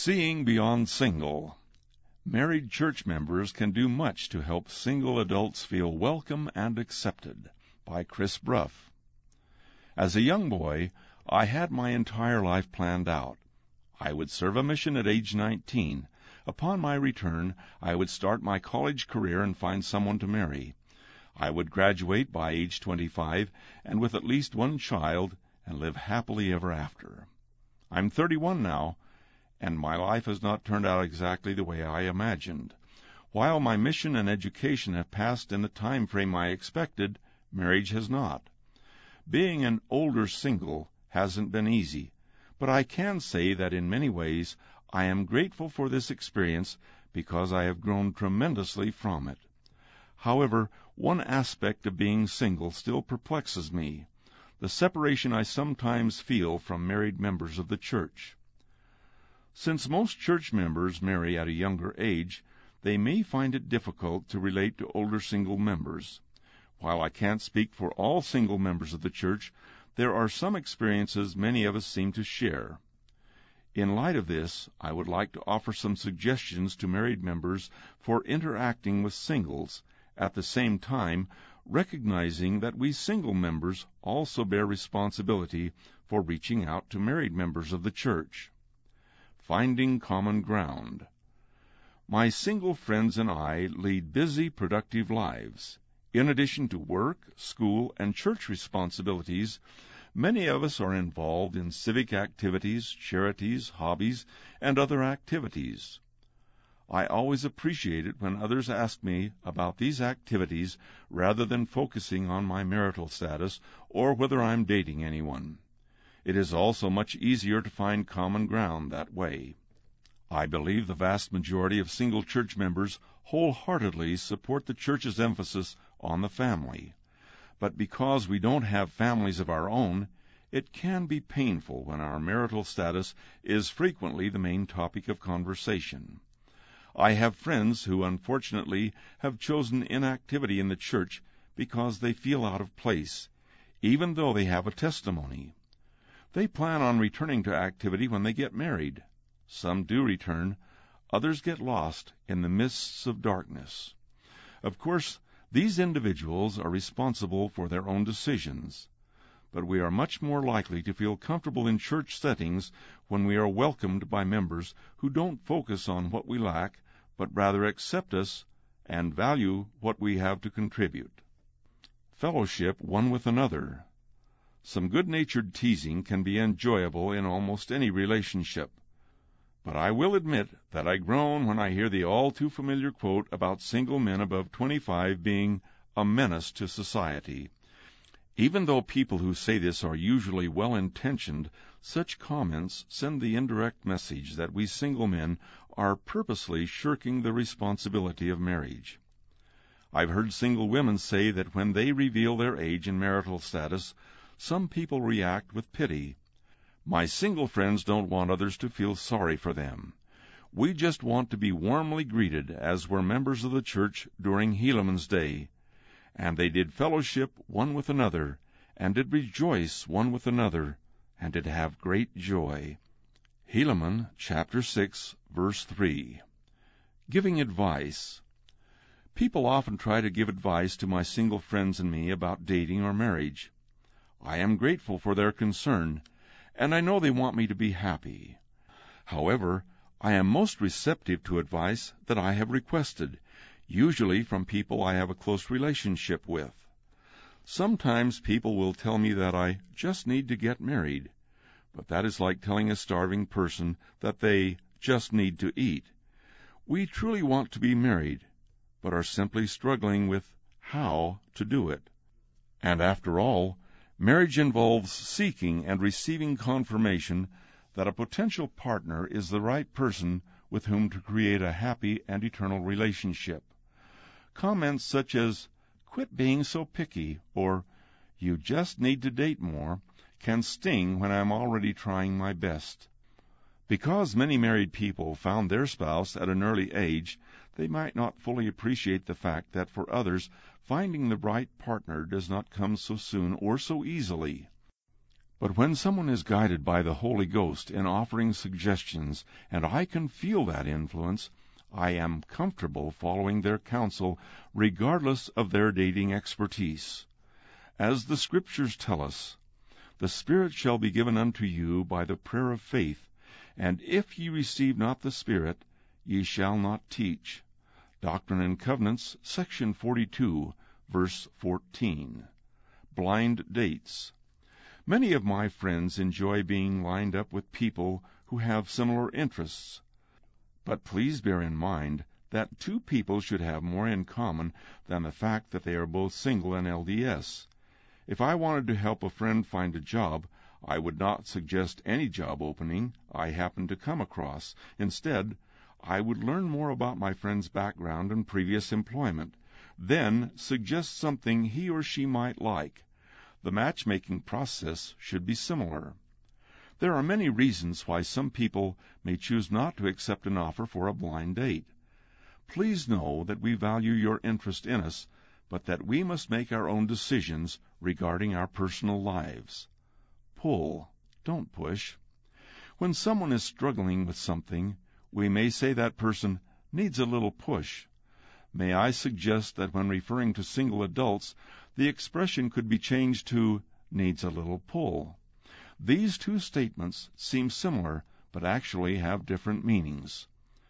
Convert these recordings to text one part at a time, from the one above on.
Seeing Beyond Single. Married church members can do much to help single adults feel welcome and accepted, by Chris Bruff. As a young boy, I had my entire life planned out. I would serve a mission at age 19. Upon my return, I would start my college career and find someone to marry. I would graduate by age 25 and with at least one child and live happily ever after. I'm 31 now, and my life has not turned out exactly the way I imagined. While my mission and education have passed in the time frame I expected, marriage has not. Being an older single hasn't been easy, but I can say that in many ways I am grateful for this experience because I have grown tremendously from it. However, one aspect of being single still perplexes me, the separation I sometimes feel from married members of the church. Since most church members marry at a younger age, they may find it difficult to relate to older single members. While I can't speak for all single members of the church, there are some experiences many of us seem to share. In light of this, I would like to offer some suggestions to married members for interacting with singles, at the same time recognizing that we single members also bear responsibility for reaching out to married members of the church. Finding common ground. My single friends and I lead busy, productive lives. In addition to work, school, and church responsibilities, many of us are involved in civic activities, charities, hobbies, and other activities. I always appreciate it when others ask me about these activities rather than focusing on my marital status or whether I'm dating anyone. It is also much easier to find common ground that way. I believe the vast majority of single church members wholeheartedly support the church's emphasis on the family. But because we don't have families of our own, it can be painful when our marital status is frequently the main topic of conversation. I have friends who unfortunately have chosen inactivity in the church because they feel out of place, even though they have a testimony. They plan on returning to activity when they get married. Some do return, others get lost in the mists of darkness. Of course, these individuals are responsible for their own decisions, but we are much more likely to feel comfortable in church settings when we are welcomed by members who don't focus on what we lack, but rather accept us and value what we have to contribute. Fellowship one with another. Some good-natured teasing can be enjoyable in almost any relationship, but I will admit that I groan when I hear the all-too-familiar quote about single men above 25 being a menace to society. Even though people who say this are usually well-intentioned, such comments send the indirect message that we single men are purposely shirking the responsibility of marriage. I've heard single women say that when they reveal their age and marital status, some people react with pity. My single friends don't want others to feel sorry for them. We just want to be warmly greeted as were members of the church during Helaman's day. And they did fellowship one with another, and did rejoice one with another, and did have great joy. Helaman, chapter 6, verse 3. Giving advice. People often try to give advice to my single friends and me about dating or marriage. I am grateful for their concern, and I know they want me to be happy. However, I am most receptive to advice that I have requested, usually from people I have a close relationship with. Sometimes people will tell me that I just need to get married, but that is like telling a starving person that they just need to eat. We truly want to be married, but are simply struggling with how to do it. And after all, marriage involves seeking and receiving confirmation that a potential partner is the right person with whom to create a happy and eternal relationship. Comments such as, "Quit being so picky," or "You just need to date more," can sting when I'm already trying my best. Because many married people found their spouse at an early age, they might not fully appreciate the fact that for others, finding the right partner does not come so soon or so easily. But when someone is guided by the Holy Ghost in offering suggestions, and I can feel that influence, I am comfortable following their counsel regardless of their dating expertise. As the Scriptures tell us, the Spirit shall be given unto you by the prayer of faith, and if ye receive not the Spirit, ye shall not teach. Doctrine and Covenants, section 42, verse 14. Blind dates. Many of my friends enjoy being lined up with people who have similar interests. But please bear in mind that two people should have more in common than the fact that they are both single and LDS. If I wanted to help a friend find a job, I would not suggest any job opening I happened to come across. Instead, I would learn more about my friend's background and previous employment, then suggest something he or she might like. The matchmaking process should be similar. There are many reasons why some people may choose not to accept an offer for a blind date. Please know that we value your interest in us, but that we must make our own decisions regarding our personal lives. Pull, don't push. When someone is struggling with something, we may say that person needs a little push. May I suggest that when referring to single adults, the expression could be changed to needs a little pull. These two statements seem similar, but actually have different meanings.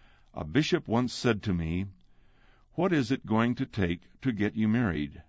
A bishop once said to me, "What is it going to take to get you married?"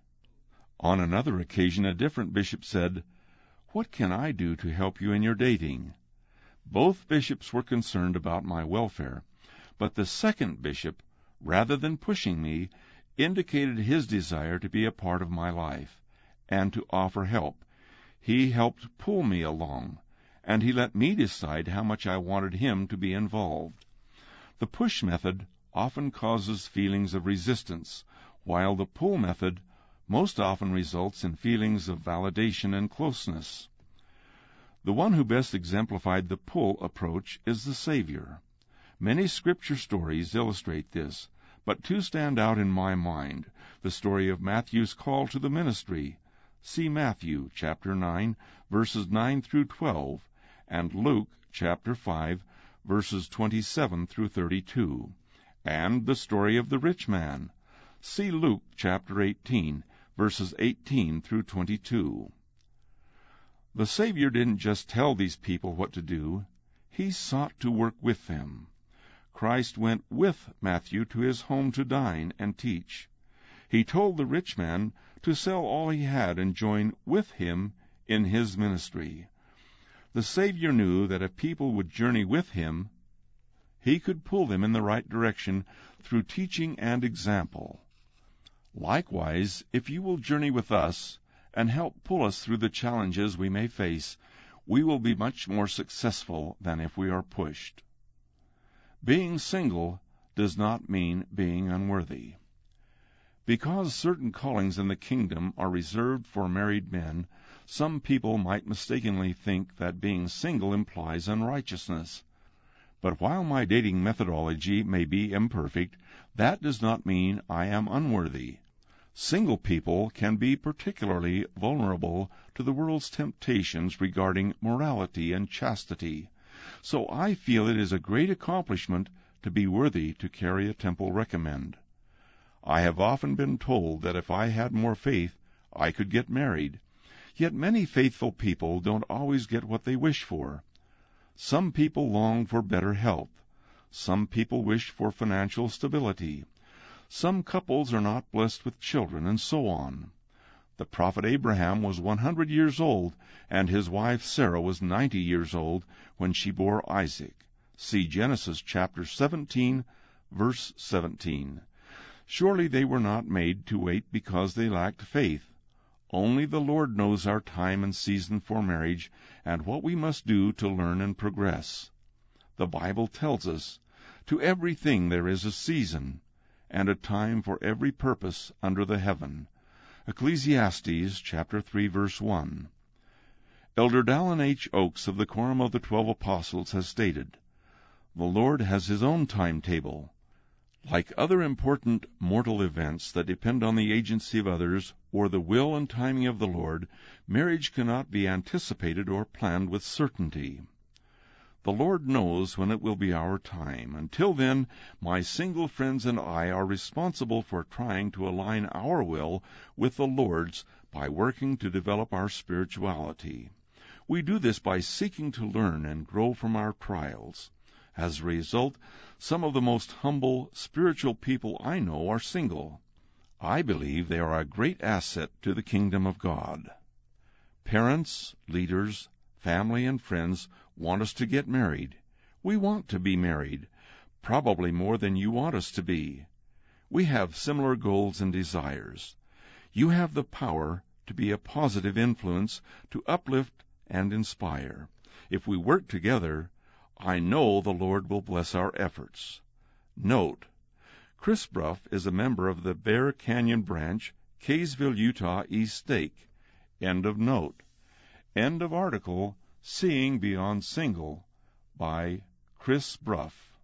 On another occasion, a different bishop said, "What can I do to help you in your dating?" Both bishops were concerned about my welfare, but the second bishop, rather than pushing me, indicated his desire to be a part of my life, and to offer help. He helped pull me along, and he let me decide how much I wanted him to be involved. The push method often causes feelings of resistance, while the pull method most often results in feelings of validation and closeness. The one who best exemplified the pull approach is the Savior. Many Scripture stories illustrate this, but two stand out in my mind: the story of Matthew's call to the ministry. See Matthew chapter 9, verses 9 through 12, and Luke chapter 5, verses 27 through 32, and the story of the rich man. See Luke chapter 18, verses 18 through 22. The Savior didn't just tell these people what to do. He sought to work with them. Christ went with Matthew to his home to dine and teach. He told the rich man to sell all he had and join with him in his ministry. The Savior knew that if people would journey with him, he could pull them in the right direction through teaching and example. Likewise, if you will journey with us and help pull us through the challenges we may face, we will be much more successful than if we are pushed. Being single does not mean being unworthy. Because certain callings in the kingdom are reserved for married men, some people might mistakenly think that being single implies unrighteousness. But while my dating methodology may be imperfect, that does not mean I am unworthy. Single people can be particularly vulnerable to the world's temptations regarding morality and chastity. So I feel it is a great accomplishment to be worthy to carry a temple recommend. I have often been told that if I had more faith, I could get married. Yet many faithful people don't always get what they wish for. Some people long for better health. Some people wish for financial stability. Some couples are not blessed with children, and so on. The prophet Abraham was 100 years old, and his wife Sarah was 90 years old when she bore Isaac. See Genesis chapter 17, verse 17. Surely they were not made to wait because they lacked faith. Only the Lord knows our time and season for marriage, and what we must do to learn and progress. The Bible tells us, "To everything there is a season, and a time for every purpose under the heaven." Ecclesiastes chapter 3, verse 1. Elder Dallin H. Oaks of the Quorum of the 12 Apostles has stated, "The Lord has his own timetable. Like other important mortal events that depend on the agency of others, or the will and timing of the Lord, marriage cannot be anticipated or planned with certainty. The Lord knows when it will be our time. Until then, my single friends and I are responsible for trying to align our will with the Lord's by working to develop our spirituality. We do this by seeking to learn and grow from our trials. As a result, some of the most humble, spiritual people I know are single. I believe they are a great asset to the kingdom of God. Parents, leaders, family, and friends want us to get married. We want to be married, probably more than you want us to be. We have similar goals and desires. You have the power to be a positive influence, to uplift and inspire. If we work together, I know the Lord will bless our efforts. Note: Chris Bruff is a member of the Bear Canyon Branch, Kaysville, Utah East Stake. End of note. End of article, Seeing Beyond Single, by Chris Bruff.